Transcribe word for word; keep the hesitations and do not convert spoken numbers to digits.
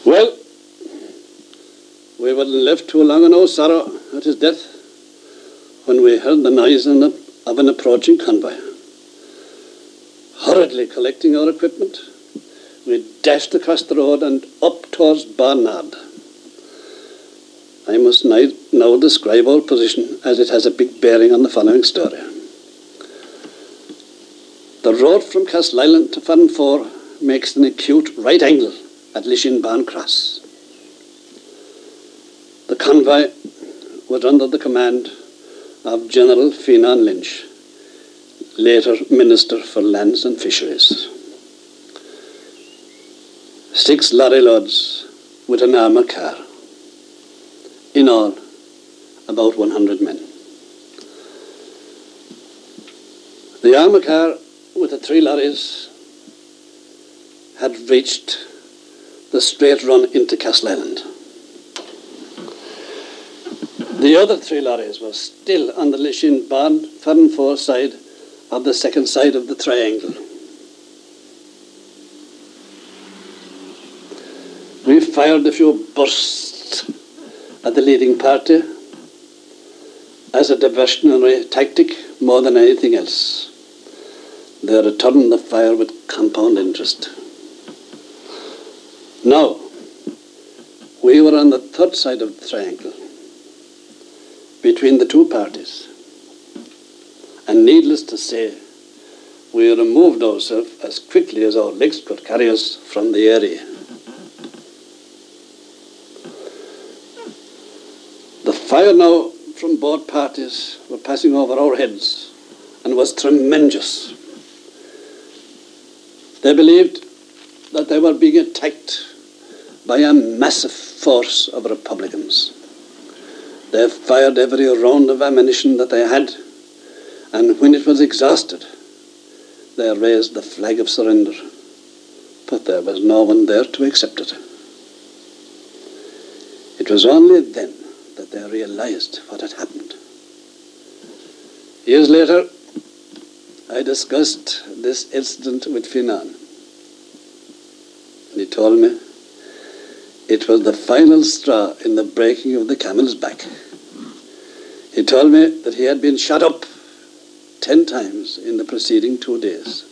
Well, we were left too long in our sorrow at his death when we heard the noise of an approaching convoy. Hurriedly collecting our equipment, we dashed across the road and up towards Barnard. I must now describe our position, as it has a big bearing on the following story. The road from Castleisland to Farranfore makes an acute right angle at Lishinbarn Cross. The convoy was under the command of General Finan Lynch, later Minister for Lands and Fisheries. Six lorry loads with an armour car. In all, about one hundred men. The armour car with the three lorries had reached the straight run into Castleisland. The other three lorries were still on the Lishinbarn Farranfore side of the second side of the triangle. We fired a few bursts at the leading party as a diversionary tactic more than anything else. They returned the fire with compound interest. Now, we were on the third side of the triangle, between the two parties. And needless to say, we removed ourselves as quickly as our legs could carry us from the area. The fire now from both parties were passing over our heads and was tremendous. They believed that they were being attacked by a massive force of Republicans. They fired every round of ammunition that they had, and when it was exhausted, they raised the flag of surrender. But there was no one there to accept it. It was only then that they realized what had happened. Years later, I discussed this incident with Finan. And he told me it was the final straw in the breaking of the camel's back. He told me that he had been shot up ten times in the preceding two days.